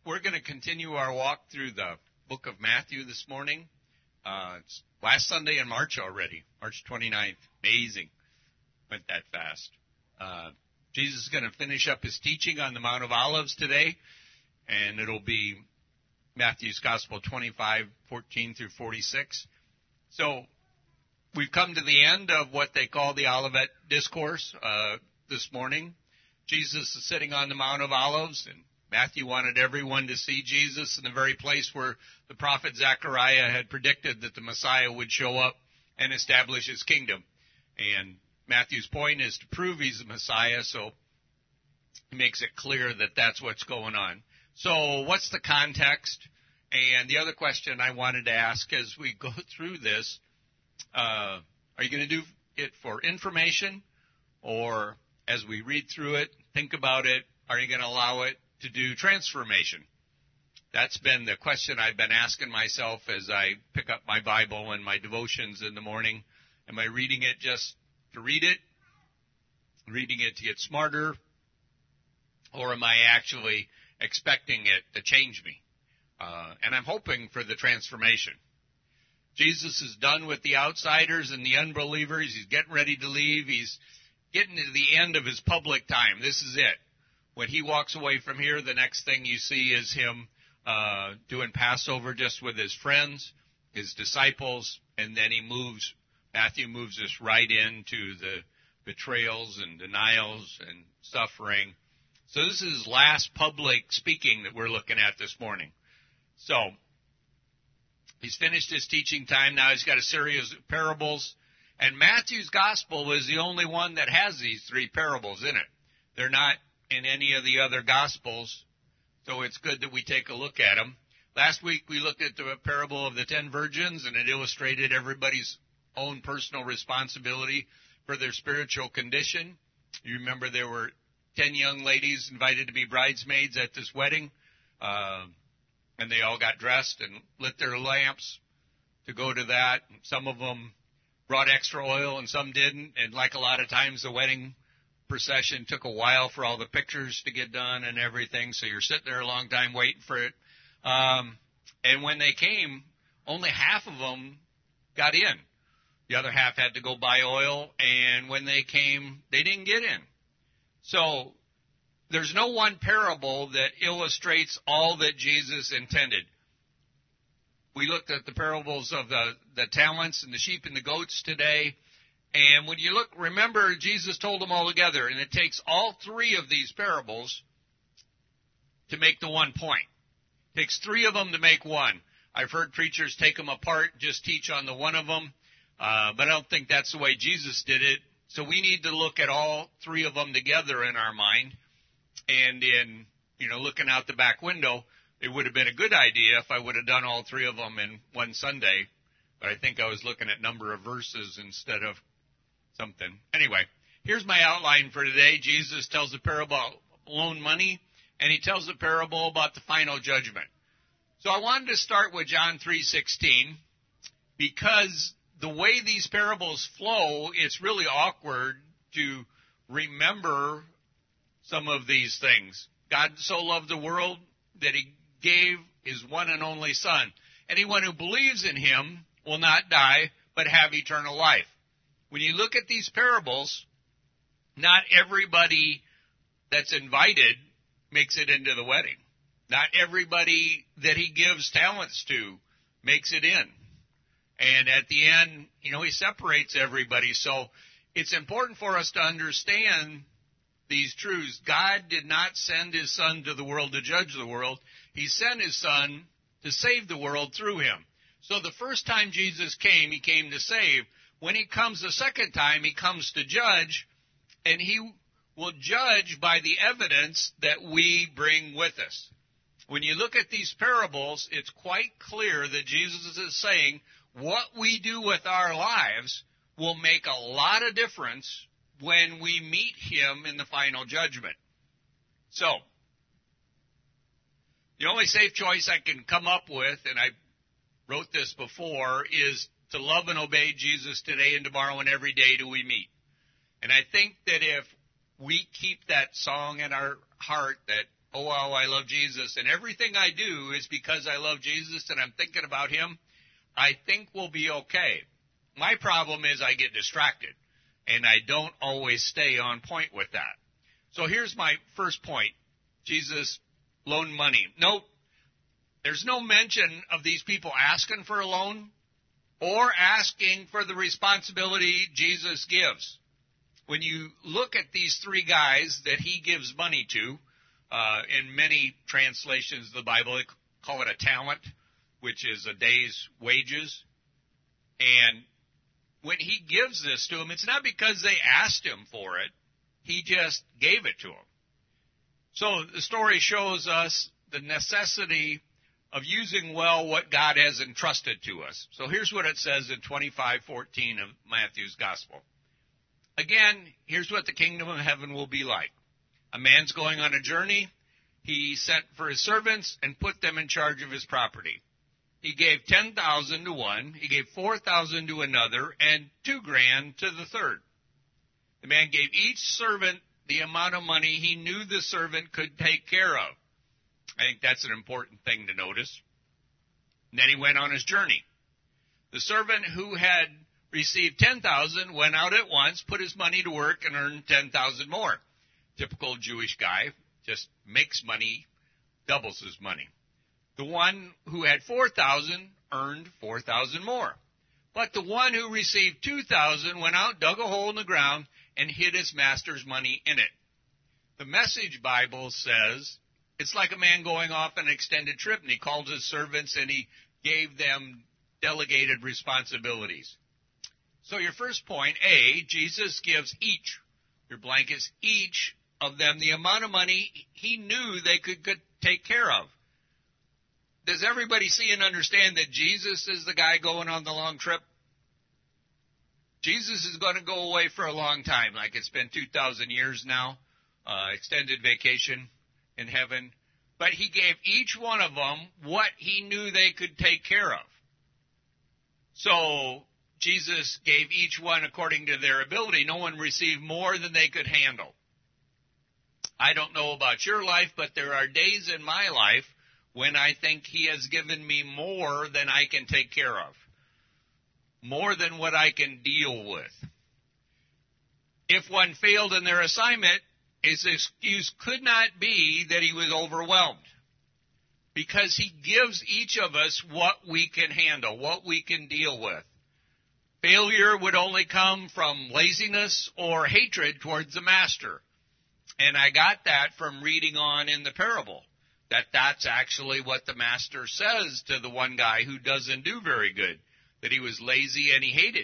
we're going to continue our walk through the book of Matthew this morning. It's last Sunday in March already, March 29th. Amazing. Went that fast. Jesus is going to finish up his teaching on the Mount of Olives today, and it'll be Matthew's Gospel 25:14 through 46. So we've come to the end of what they call the Olivet Discourse this morning. Jesus is sitting on the Mount of Olives, and Matthew wanted everyone to see Jesus in the very place where the prophet Zechariah had predicted that the Messiah would show up and establish his kingdom. And Matthew's point is to prove he's the Messiah, so he makes it clear that that's what's going on. So what's the context? And the other question I wanted to ask as we go through this, are you going to do it for information, or as we read through it, think about it, are you going to allow it to do transformation? That's been the question I've been asking myself as I pick up my Bible and my devotions in the morning. Am I reading it just to read it, reading it to get smarter, or am I actually expecting it to change me? And I'm hoping for the transformation. Jesus is done with the outsiders and the unbelievers. He's getting ready to leave. He's getting to the end of his public time. This is it. When he walks away from here, the next thing you see is him doing Passover just with his friends, his disciples, and then Matthew moves us right into the betrayals and denials and suffering. So this is his last public speaking that we're looking at this morning. So he's finished his teaching time. Now he's got a series of parables. And Matthew's gospel is the only one that has these three parables in it. They're not in any of the other gospels, so it's good that we take a look at them. Last week we looked at the parable of the 10 virgins, and it illustrated everybody's own personal responsibility for their spiritual condition. You remember there were 10 young ladies invited to be bridesmaids at this wedding, and they all got dressed and lit their lamps to go to that. Some of them brought extra oil and some didn't, and like a lot of times the wedding procession took a while for all the pictures to get done and everything, so you're sitting there a long time waiting for it. And when they came, only half of them got in. The other half had to go buy oil, and when they came, they didn't get in. So there's no one parable that illustrates all that Jesus intended. We looked at the parables of the talents and the sheep and the goats today. And when you look, remember, Jesus told them all together, and it takes all three of these parables to make the one point. It takes three of them to make one. I've heard preachers take them apart, just teach on the one of them, but I don't think that's the way Jesus did it. So we need to look at all three of them together in our mind. And in, looking out the back window, it would have been a good idea if I would have done all three of them in one Sunday, but I think I was looking at number of verses instead of something. Anyway, here's my outline for today. Jesus tells a parable about loan money, and he tells a parable about the final judgment. So I wanted to start with John 3:16, because the way these parables flow, it's really awkward to remember some of these things. God so loved the world that he gave his one and only Son. Anyone who believes in him will not die, but have eternal life. When you look at these parables, not everybody that's invited makes it into the wedding. Not everybody that he gives talents to makes it in. And at the end, he separates everybody. So it's important for us to understand these truths. God did not send his Son to the world to judge the world. He sent his Son to save the world through him. So the first time Jesus came, he came to save. When he comes the second time, he comes to judge, and he will judge by the evidence that we bring with us. When you look at these parables, it's quite clear that Jesus is saying what we do with our lives will make a lot of difference when we meet him in the final judgment. So, the only safe choice I can come up with, and I wrote this before, is to love and obey Jesus today and tomorrow and every day till we meet. And I think that if we keep that song in our heart that oh, wow, I love Jesus, and everything I do is because I love Jesus and I'm thinking about him, I think we'll be okay. My problem is I get distracted, and I don't always stay on point with that. So here's my first point. Jesus loaned money. Nope. There's no mention of these people asking for a loan or asking for the responsibility Jesus gives. When you look at these three guys that he gives money to, in many translations of the Bible, they call it a talent, which is a day's wages. And when he gives this to them, it's not because they asked him for it. He just gave it to them. So the story shows us the necessity of using well what God has entrusted to us. So here's what it says in 25:14 of Matthew's Gospel. Again, here's what the kingdom of heaven will be like. A man's going on a journey. He sent for his servants and put them in charge of his property. He gave 10,000 to one, he gave 4,000 to another, and $2,000 to the third. The man gave each servant the amount of money he knew the servant could take care of. I think that's an important thing to notice. And then he went on his journey. The servant who had received 10,000 went out at once, put his money to work, and earned 10,000 more. Typical Jewish guy, just makes money, doubles his money. The one who had 4,000 earned 4,000 more. But the one who received 2,000 went out, dug a hole in the ground, and hid his master's money in it. The Message Bible says it's like a man going off on an extended trip, and he called his servants and he gave them delegated responsibilities. So your first point, A, Jesus gives each, your blank is each of them the amount of money he knew they could take care of. Does everybody see and understand that Jesus is the guy going on the long trip? Jesus is going to go away for a long time, like it's been 2,000 years now, extended vacation in heaven. But he gave each one of them what he knew they could take care of. So Jesus gave each one according to their ability. No one received more than they could handle. I don't know about your life, but there are days in my life when I think he has given me more than I can take care of, more than what I can deal with. If one failed in their assignment, his excuse could not be that he was overwhelmed, because he gives each of us what we can handle, what we can deal with. Failure would only come from laziness or hatred towards the master. And I got that from reading on in the parable, that's actually what the master says to the one guy who doesn't do very good, that he was lazy and he hated.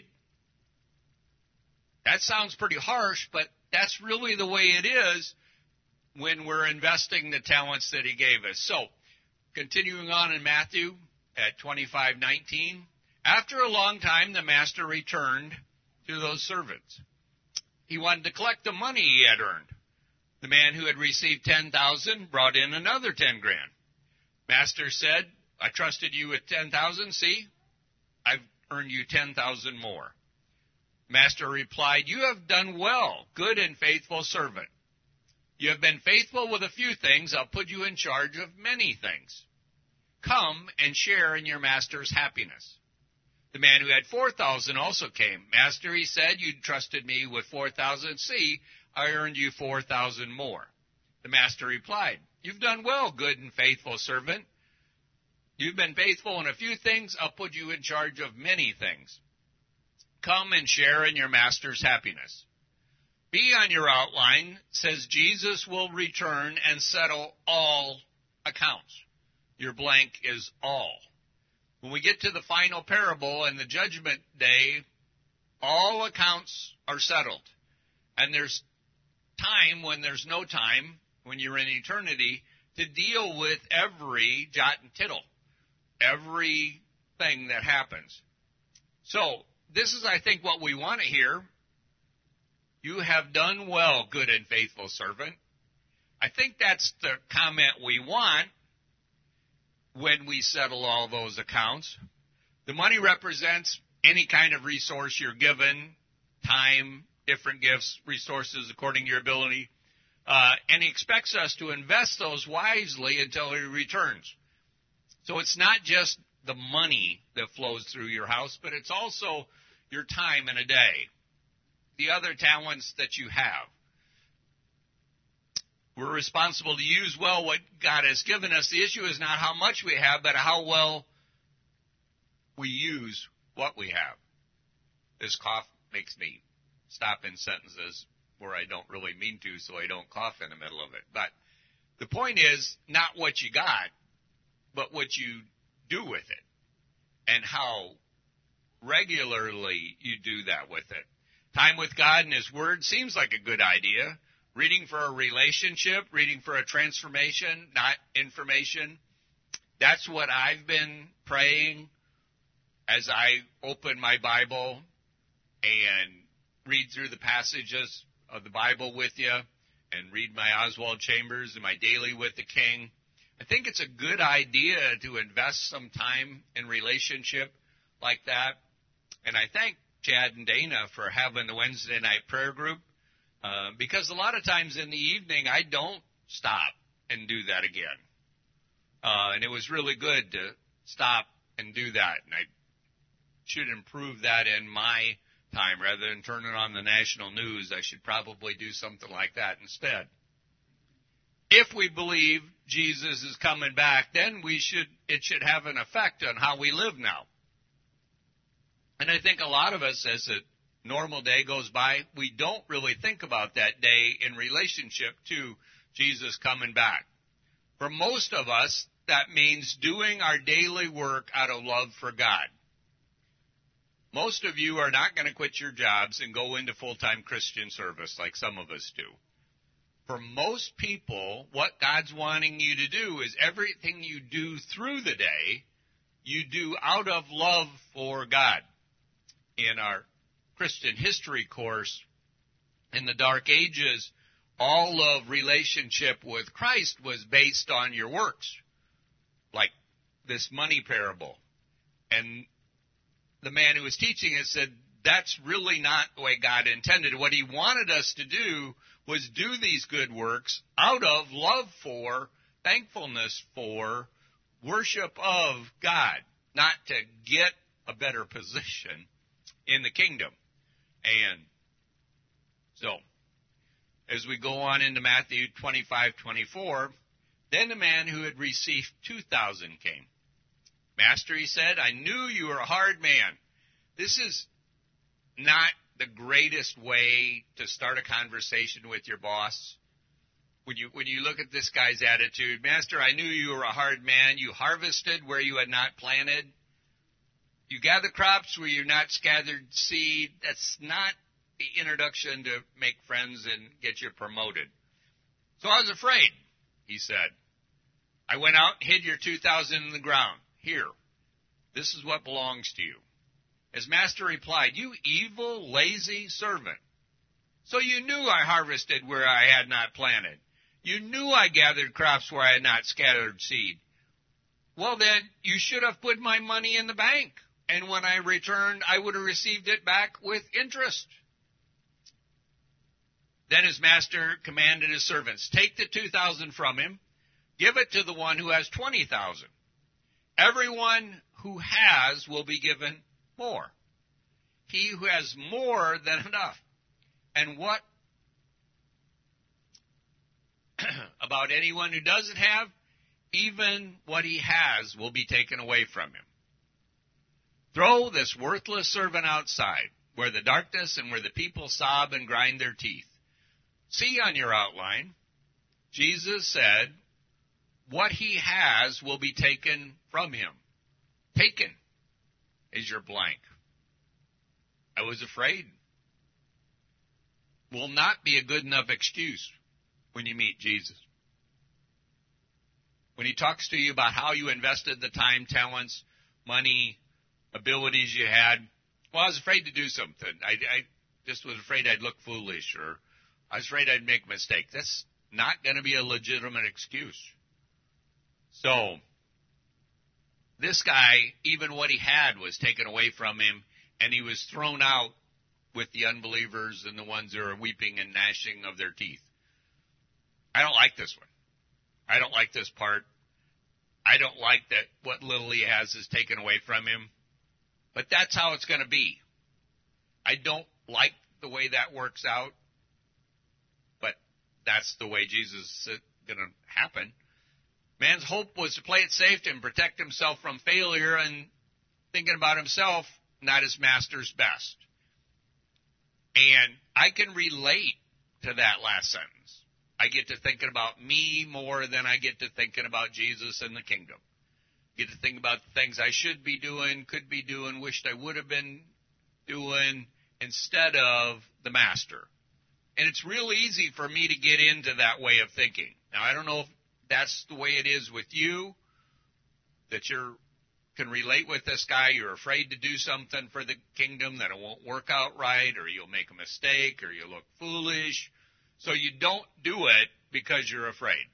That sounds pretty harsh, but that's really the way it is when we're investing the talents that he gave us. So, continuing on in Matthew at 25:19, after a long time the master returned to those servants. He wanted to collect the money he had earned. The man who had received 10,000 brought in another 10,000. Master said, I trusted you with 10,000. See, I've earned you 10,000 more. Master replied, you have done well, good and faithful servant. You have been faithful with a few things. I'll put you in charge of many things. Come and share in your master's happiness. The man who had 4,000 also came. Master, he said, you trusted me with 4,000. See, I earned you 4,000 more. The master replied, you've done well, good and faithful servant. You've been faithful in a few things. I'll put you in charge of many things. Come and share in your master's happiness. B on your outline says Jesus will return and settle all accounts. Your blank is all. When we get to the final parable and the judgment day, all accounts are settled. And there's time when there's no time, when you're in eternity, to deal with every jot and tittle, everything that happens. So, this is, I think, what we want to hear. You have done well, good and faithful servant. I think that's the comment we want when we settle all those accounts. The money represents any kind of resource you're given, time, different gifts, resources according to your ability. And he expects us to invest those wisely until he returns. So it's not just the money that flows through your house, but it's also your time in a day, the other talents that you have. We're responsible to use well what God has given us. The issue is not how much we have, but how well we use what we have. This cough makes me stop in sentences where I don't really mean to, so I don't cough in the middle of it. But the point is not what you got, but what you do with it and how regularly you do that with it. Time with God and His Word seems like a good idea. Reading for a relationship, reading for a transformation, not information. That's what I've been praying as I open my Bible and read through the passages of the Bible with you and read my Oswald Chambers and my Daily with the King. I think it's a good idea to invest some time in relationship like that. And I thank Chad and Dana for having the Wednesday night prayer group. Because a lot of times in the evening, I don't stop and do that again. And it was really good to stop and do that. And I should improve that in my time. Rather than turning on the national news, I should probably do something like that instead. If we believe Jesus is coming back, then it should have an effect on how we live now. And I think a lot of us, as a normal day goes by, we don't really think about that day in relationship to Jesus coming back. For most of us, that means doing our daily work out of love for God. Most of you are not going to quit your jobs and go into full-time Christian service like some of us do. For most people, what God's wanting you to do is everything you do through the day, you do out of love for God. In our Christian history course, in the Dark Ages, all of relationship with Christ was based on your works, like this money parable. And the man who was teaching it said, that's really not the way God intended. What He wanted us to do was do these good works out of love for, thankfulness for, worship of God, not to get a better position in the kingdom. And so, as we go on into Matthew 25:24, then the man who had received 2,000 came. Master, he said, I knew you were a hard man. This is not the greatest way to start a conversation with your boss. When you look at this guy's attitude, Master, I knew you were a hard man. You harvested where you had not planted. You gather crops where you've not scattered seed. That's not the introduction to make friends and get you promoted. So I was afraid, he said. I went out and hid your 2,000 in the ground. Here, this is what belongs to you. His master replied, you evil, lazy servant. So you knew I harvested where I had not planted. You knew I gathered crops where I had not scattered seed. Well, then, you should have put my money in the bank. And when I returned, I would have received it back with interest. Then his master commanded his servants, take the 2,000 from him, give it to the one who has 20,000. Everyone who has will be given more. He who has more than enough. And what about anyone who doesn't have? Even what he has will be taken away from him. Throw this worthless servant outside, where the darkness and where the people sob and grind their teeth. See on your outline, Jesus said, what he has will be taken from him. Taken is your blank. I was afraid. Will not be a good enough excuse when you meet Jesus. When he talks to you about how you invested the time, talents, money, abilities you had, well, I was afraid to do something. I just was afraid I'd look foolish, or I was afraid I'd make a mistake. That's not going to be a legitimate excuse. So, this guy, even what he had was taken away from him, and he was thrown out with the unbelievers and the ones who are weeping and gnashing of their teeth. I don't like this one. I don't like this part. I don't like that what little he has is taken away from him. But that's how it's going to be. I don't like the way that works out, but that's the way Jesus is going to happen. Man's hope was to play it safe and protect himself from failure and thinking about himself, not his master's best. And I can relate to that last sentence. I get to thinking about me more than I get to thinking about Jesus and the kingdom. Get to think about the things I should be doing, could be doing, wished I would have been doing, instead of the master. And it's real easy for me to get into that way of thinking. Now, I don't know if that's the way it is with you, that you can relate with this guy. You're afraid to do something for the kingdom, that it won't work out right, or you'll make a mistake, or you'll look foolish. So you don't do it because you're afraid.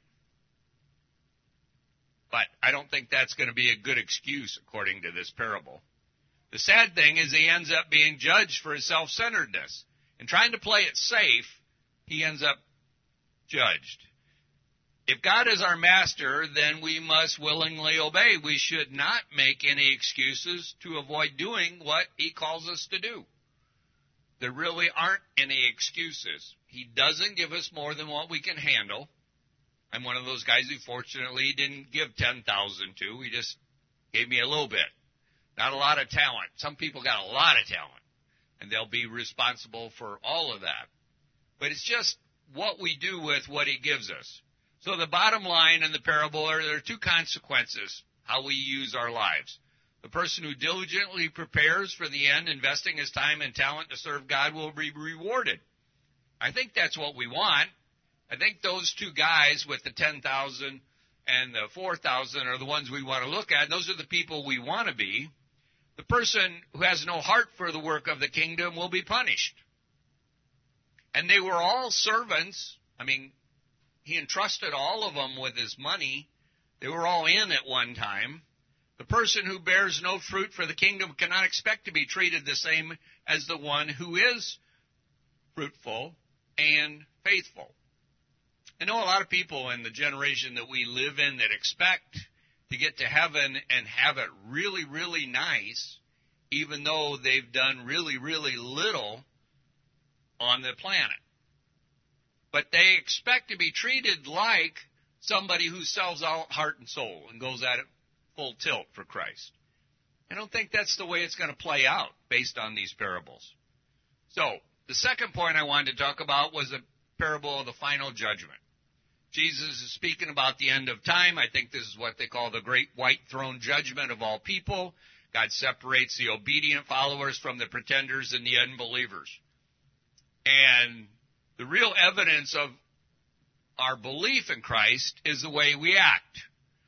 But I don't think that's going to be a good excuse according to this parable. The sad thing is he ends up being judged for his self-centeredness. In trying to play it safe, he ends up judged. If God is our master, then we must willingly obey. We should not make any excuses to avoid doing what he calls us to do. There really aren't any excuses. He doesn't give us more than what we can handle. I'm one of those guys who fortunately didn't give 10,000 to. He just gave me a little bit. Not a lot of talent. Some people got a lot of talent, and they'll be responsible for all of that. But it's just what we do with what he gives us. So the bottom line in the parable are there are two consequences, how we use our lives. The person who diligently prepares for the end, investing his time and talent to serve God, will be rewarded. I think that's what we want. I think those two guys with the 10,000 and the 4,000 are the ones we want to look at. Those are the people we want to be. The person who has no heart for the work of the kingdom will be punished. And they were all servants. I mean, he entrusted all of them with his money. They were all in at one time. The person who bears no fruit for the kingdom cannot expect to be treated the same as the one who is fruitful and faithful. I know a lot of people in the generation that we live in that expect to get to heaven and have it really, really nice, even though they've done really, really little on the planet. But they expect to be treated like somebody who sells out heart and soul and goes at it full tilt for Christ. I don't think that's the way it's going to play out based on these parables. So, the second point I wanted to talk about was the parable of the final judgment. Jesus is speaking about the end of time. I think this is what they call the great white throne judgment of all people. God separates the obedient followers from the pretenders and the unbelievers. And the real evidence of our belief in Christ is the way we act.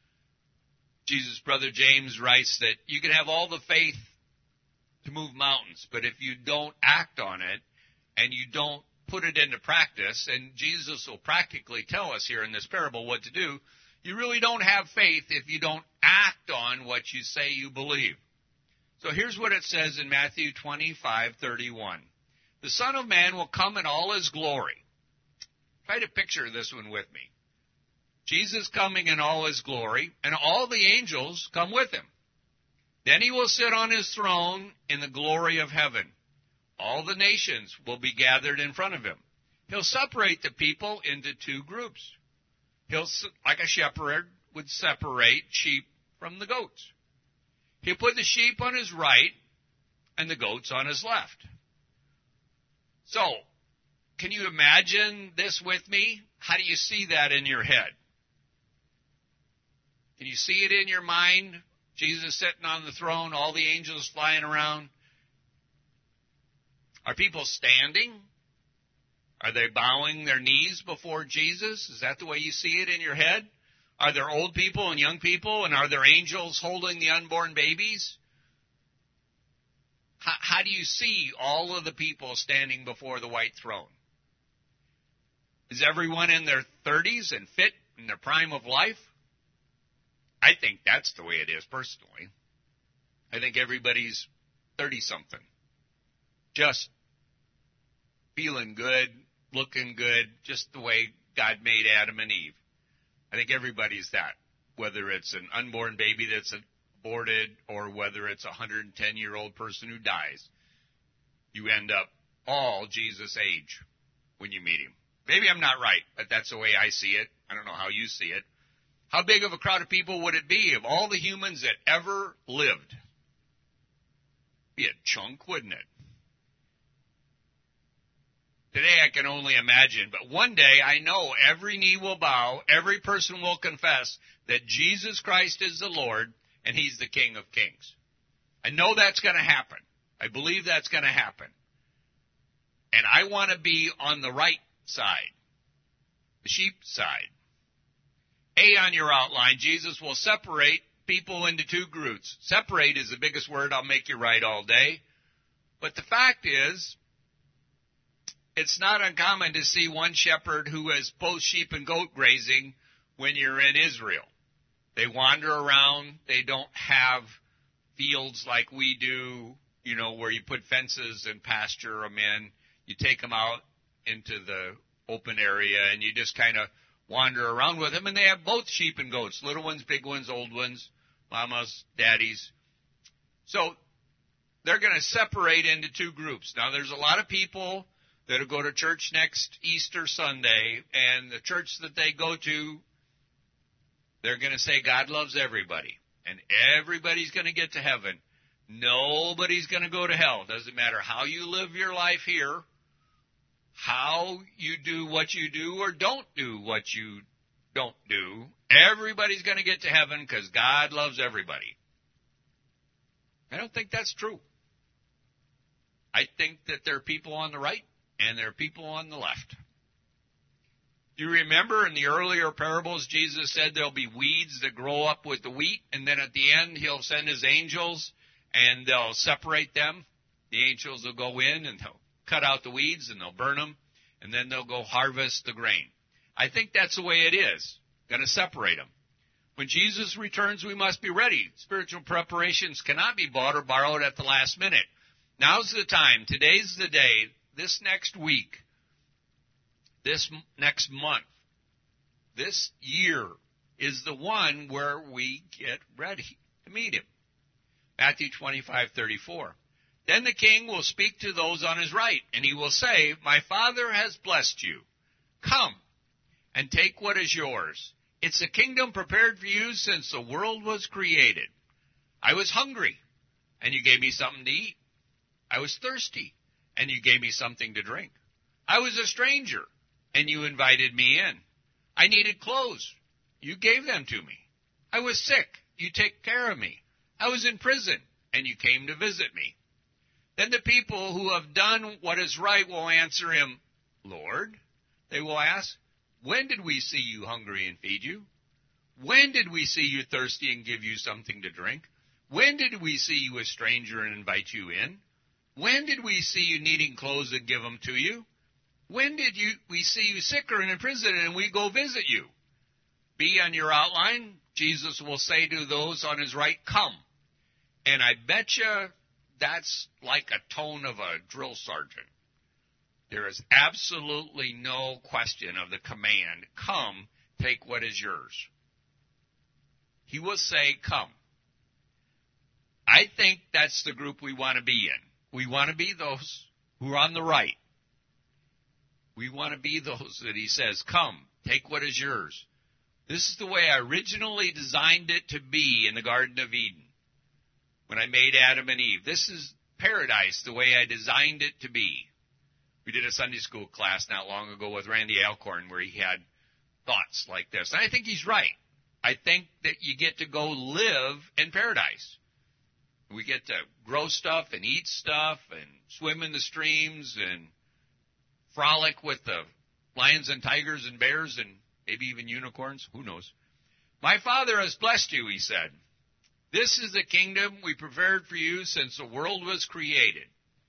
Jesus' brother James writes that you can have all the faith to move mountains, but if you don't act on it and you don't put it into practice, and Jesus will practically tell us here in this parable what to do, you really don't have faith if you don't act on what you say you believe. So here's what it says in Matthew 25:31. The Son of Man will come in all his glory. Try to picture this one with me. Jesus coming in all his glory, and all the angels come with him. Then he will sit on his throne in the glory of heaven. All the nations will be gathered in front of him. He'll separate the people into two groups. He'll, like a shepherd would separate sheep from the goats. He'll put the sheep on his right and the goats on his left. So, can you imagine this with me? How do you see that in your head? Can you see it in your mind? Jesus sitting on the throne, all the angels flying around. Are people standing? Are they bowing their knees before Jesus? Is that the way you see it in your head? Are there old people and young people? And are there angels holding the unborn babies? How do you see all of the people standing before the white throne? Is everyone in their 30s and fit in their prime of life? I think that's the way it is personally. I think everybody's 30-something. Just feeling good, looking good, just the way God made Adam and Eve. I think everybody's that, whether it's an unborn baby that's aborted or whether it's a 110-year-old person who dies. You end up all Jesus' age when you meet him. Maybe I'm not right, but that's the way I see it. I don't know how you see it. How big of a crowd of people would it be of all the humans that ever lived? Be a chunk, wouldn't it? Today I can only imagine, but one day I know every knee will bow, every person will confess that Jesus Christ is the Lord and he's the King of Kings. I know that's going to happen. I believe that's going to happen. And I want to be on the right side, the sheep side. A on your outline, Jesus will separate people into two groups. Separate is the biggest word. I'll make you right all day. But the fact is, it's not uncommon to see one shepherd who has both sheep and goat grazing when you're in Israel. They wander around. They don't have fields like we do, you know, where you put fences and pasture them in. You take them out into the open area and you just kind of wander around with them. And they have both sheep and goats, little ones, big ones, old ones, mamas, daddies. So they're going to separate into two groups. Now, there's a lot of people that'll go to church next Easter Sunday, and the church that they go to, they're going to say God loves everybody, and everybody's going to get to heaven. Nobody's going to go to hell. Doesn't matter how you live your life here, how you do what you do or don't do what you don't do. Everybody's going to get to heaven because God loves everybody. I don't think that's true. I think that there are people on the right and there are people on the left. Do you remember in the earlier parables, Jesus said there'll be weeds that grow up with the wheat, and then at the end he'll send his angels and they'll separate them. The angels will go in and they'll cut out the weeds and they'll burn them, and then they'll go harvest the grain. I think that's the way it is. Going to separate them. When Jesus returns, we must be ready. Spiritual preparations cannot be bought or borrowed at the last minute. Now's the time. Today's the day. This next week, this next month, this year is the one where we get ready to meet him. Matthew 25:34. Then the king will speak to those on his right, and he will say, My Father has blessed you. Come and take what is yours. It's a kingdom prepared for you since the world was created. I was hungry, and you gave me something to eat. I was thirsty, and you gave me something to drink. I was a stranger, and you invited me in. I needed clothes. You gave them to me. I was sick. You took care of me. I was in prison, and you came to visit me. Then the people who have done what is right will answer him, Lord, they will ask, when did we see you hungry and feed you? When did we see you thirsty and give you something to drink? When did we see you a stranger and invite you in? When did we see you needing clothes and give them to you? When did we see you sick or in prison and we go visit you? B on your outline, Jesus will say to those on his right, come. And I bet you that's like a tone of a drill sergeant. There is absolutely no question of the command, come, take what is yours. He will say, come. I think that's the group we want to be in. We want to be those who are on the right. We want to be those that he says, come, take what is yours. This is the way I originally designed it to be in the Garden of Eden when I made Adam and Eve. This is paradise the way I designed it to be. We did a Sunday school class not long ago with Randy Alcorn where he had thoughts like this. And I think he's right. I think that you get to go live in paradise. We get to grow stuff and eat stuff and swim in the streams and frolic with the lions and tigers and bears and maybe even unicorns. Who knows? My Father has blessed you, he said. This is the kingdom we prepared for you since the world was created.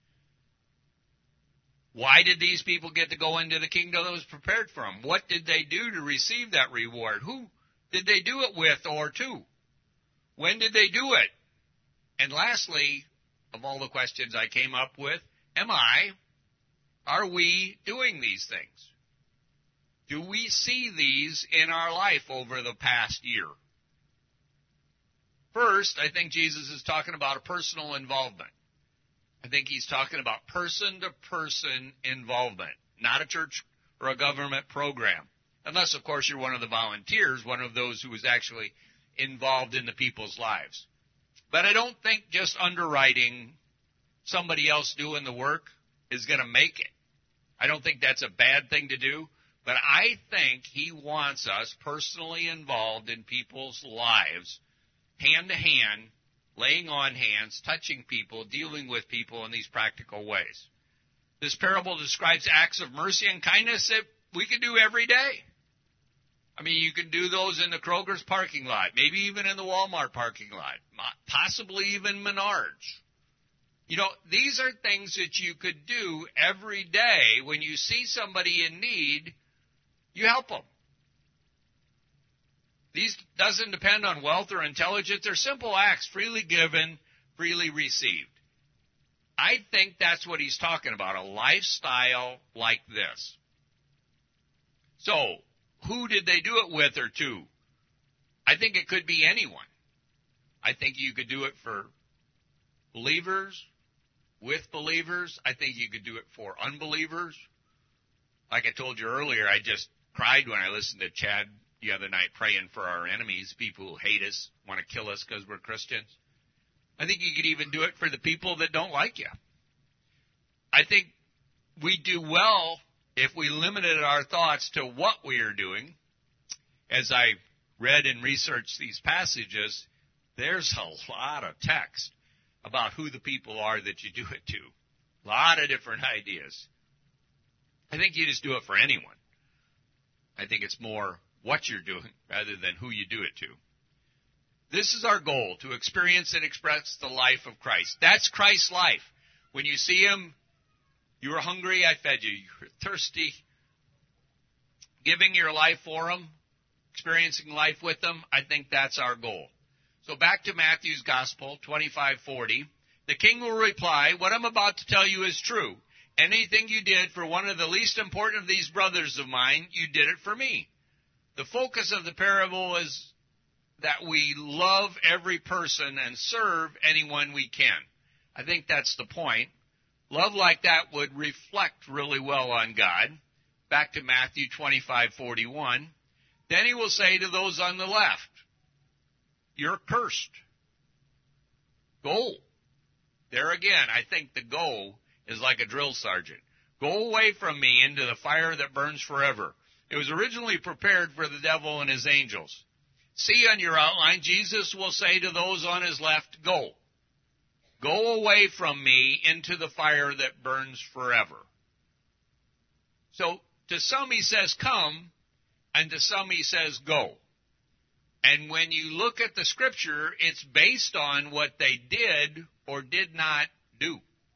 Why did these people get to go into the kingdom that was prepared for them? What did they do to receive that reward? Who did they do it with or to? When did they do it? And lastly, of all the questions I came up with, are we doing these things? Do we see these in our life over the past year? First, I think Jesus is talking about a personal involvement. I think he's talking about person-to-person involvement, not a church or a government program. Unless, of course, you're one of the volunteers, one of those who is actually involved in the people's lives. But I don't think just underwriting somebody else doing the work is going to make it. I don't think that's a bad thing to do, but I think he wants us personally involved in people's lives, hand to hand, laying on hands, touching people, dealing with people in these practical ways. This parable describes acts of mercy and kindness that we can do every day. I mean, you can do those in the Kroger's parking lot, maybe even in the Walmart parking lot, possibly even Menards. You know, these are things that you could do every day. When you see somebody in need, you help them. These doesn't depend on wealth or intelligence. They're simple acts, freely given, freely received. I think that's what he's talking about, a lifestyle like this. So, who did they do it with or to? I think it could be anyone. I think you could do it for believers, with believers. I think you could do it for unbelievers. Like I told you earlier, I just cried when I listened to Chad the other night praying for our enemies, people who hate us, want to kill us because we're Christians. I think you could even do it for the people that don't like you. I think we do well if we limited our thoughts to what we are doing. As I read and researched these passages, there's a lot of text about who the people are that you do it to. A lot of different ideas. I think you just do it for anyone. I think it's more what you're doing rather than who you do it to. This is our goal, to experience and express the life of Christ. That's Christ's life. When you see him, you were hungry, I fed you. You were thirsty. Giving your life for him, experiencing life with him, I think that's our goal. So back to Matthew's Gospel, 25:40. The king will reply, "What I'm about to tell you is true. Anything you did for one of the least important of these brothers of mine, you did it for me." The focus of the parable is that we love every person and serve anyone we can. I think that's the point. Love like that would reflect really well on God. Back to Matthew 25:41. Then he will say to those on the left, "You're cursed. Go." There again, I think the go is like a drill sergeant. Go away from me into the fire that burns forever. It was originally prepared for the devil and his angels. See on your outline, Jesus will say to those on his left, "Go. Go away from me into the fire that burns forever." So to some he says, "Come," and to some he says, "Go." And when you look at the Scripture, it's based on what they did or did not do.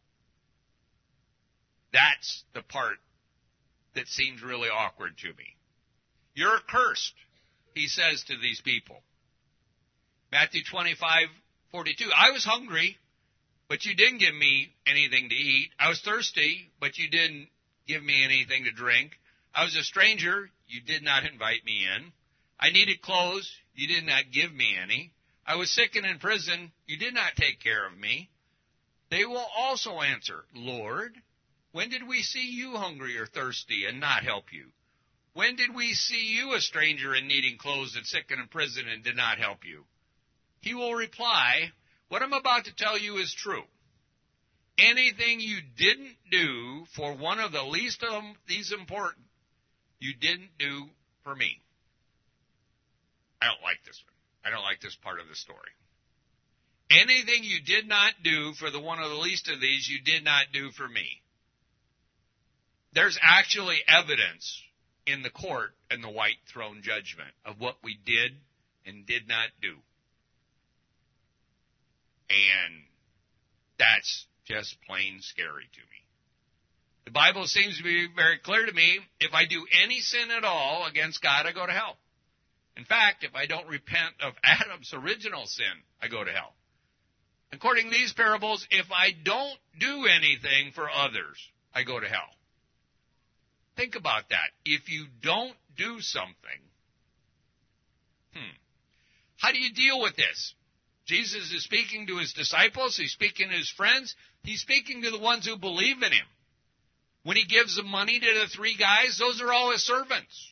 That's the part that seems really awkward to me. You're cursed, he says to these people. Matthew 25:42. I was hungry, but you didn't give me anything to eat. I was thirsty, but you didn't give me anything to drink. I was a stranger, you did not invite me in. I needed clothes, you did not give me any. I was sick and in prison, you did not take care of me. They will also answer, "Lord, when did we see you hungry or thirsty and not help you? When did we see you a stranger and needing clothes and sick and in prison and did not help you?" He will reply, "What I'm about to tell you is true. Anything you didn't do for one of the least of these important, you didn't do for me." I don't like this one. I don't like this part of the story. Anything you did not do for the one of the least of these, you did not do for me. There's actually evidence in the court and the white throne judgment of what we did and did not do. And that's just plain scary to me. The Bible seems to be very clear to me. If I do any sin at all against God, I go to hell. In fact, if I don't repent of Adam's original sin, I go to hell. According to these parables, if I don't do anything for others, I go to hell. Think about that. If you don't do something. How do you deal with this? Jesus is speaking to his disciples. He's speaking to his friends. He's speaking to the ones who believe in him. When he gives the money to the 3 guys, those are all his servants.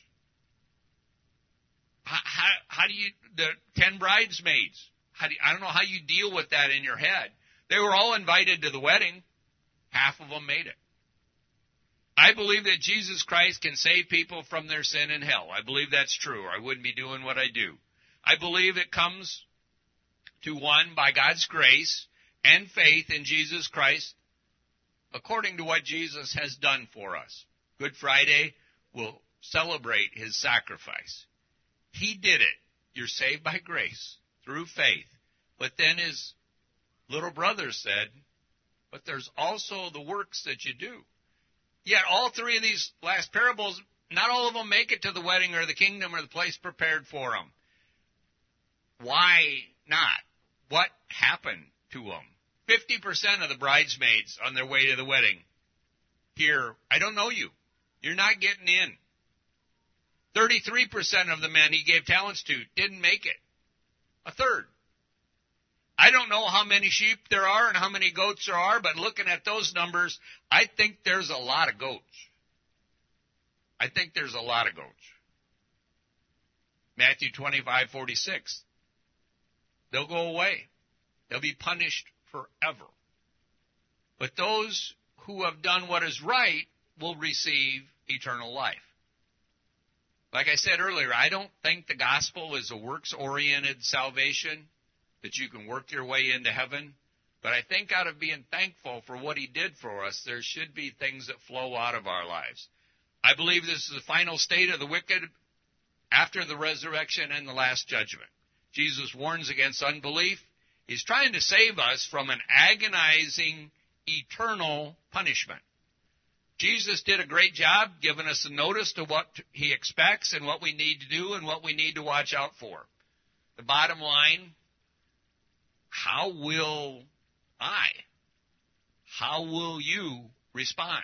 How do you, the 10 bridesmaids, I don't know how you deal with that in your head. They were all invited to the wedding. Half of them made it. I believe that Jesus Christ can save people from their sin and hell. I believe that's true. I wouldn't be doing what I do. I believe it comes to one by God's grace and faith in Jesus Christ according to what Jesus has done for us. Good Friday will celebrate his sacrifice. He did it. You're saved by grace through faith. But then his little brother said, but there's also the works that you do. Yet all 3 of these last parables, not all of them make it to the wedding or the kingdom or the place prepared for them. Why not? What happened to them? 50% of the bridesmaids on their way to the wedding hear, I don't know you. You're not getting in. 33% of the men he gave talents to didn't make it. A third. I don't know how many sheep there are and how many goats there are, but looking at those numbers, I think there's a lot of goats. I think there's a lot of goats. Matthew 25:46. They'll go away. They'll be punished forever. But those who have done what is right will receive eternal life. Like I said earlier, I don't think the gospel is a works-oriented salvation, that you can work your way into heaven. But I think out of being thankful for what he did for us, there should be things that flow out of our lives. I believe this is the final state of the wicked after the resurrection and the last judgment. Jesus warns against unbelief. He's trying to save us from an agonizing, eternal punishment. Jesus did a great job giving us a notice to what he expects and what we need to do and what we need to watch out for. The bottom line, how will you respond?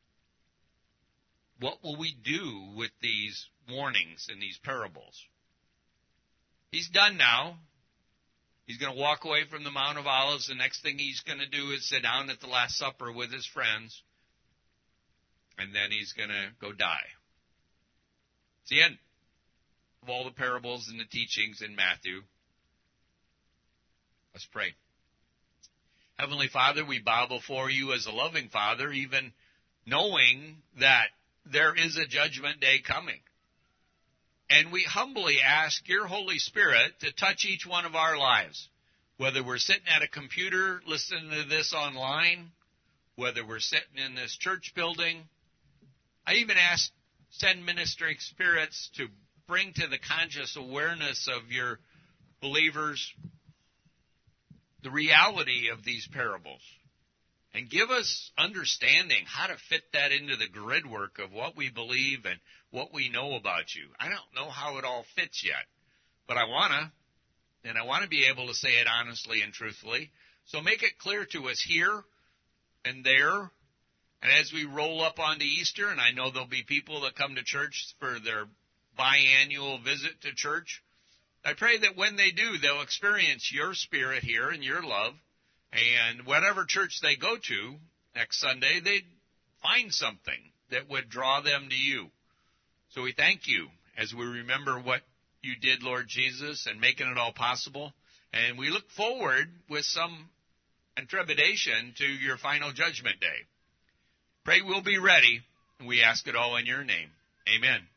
What will we do with these warnings and these parables? He's done now. He's going to walk away from the Mount of Olives. The next thing he's going to do is sit down at the Last Supper with his friends. And then he's going to go die. It's the end of all the parables and the teachings in Matthew. Let's pray. Heavenly Father, we bow before you as a loving Father, even knowing that there is a judgment day coming. And we humbly ask your Holy Spirit to touch each one of our lives, whether we're sitting at a computer listening to this online, whether we're sitting in this church building. I even ask, send ministering spirits to bring to the conscious awareness of your believers the reality of these parables. And give us understanding how to fit that into the grid work of what we believe and what we know about you. I don't know how it all fits yet, but I want to, and I want to be able to say it honestly and truthfully. So make it clear to us here and there. And as we roll up onto Easter, and I know there'll be people that come to church for their biannual visit to church, I pray that when they do, they'll experience your spirit here and your love. And whatever church they go to next Sunday, they'd find something that would draw them to you. So we thank you as we remember what you did, Lord Jesus, and making it all possible. And we look forward with some trepidation to your final judgment day. Pray we'll be ready. We ask it all in your name. Amen.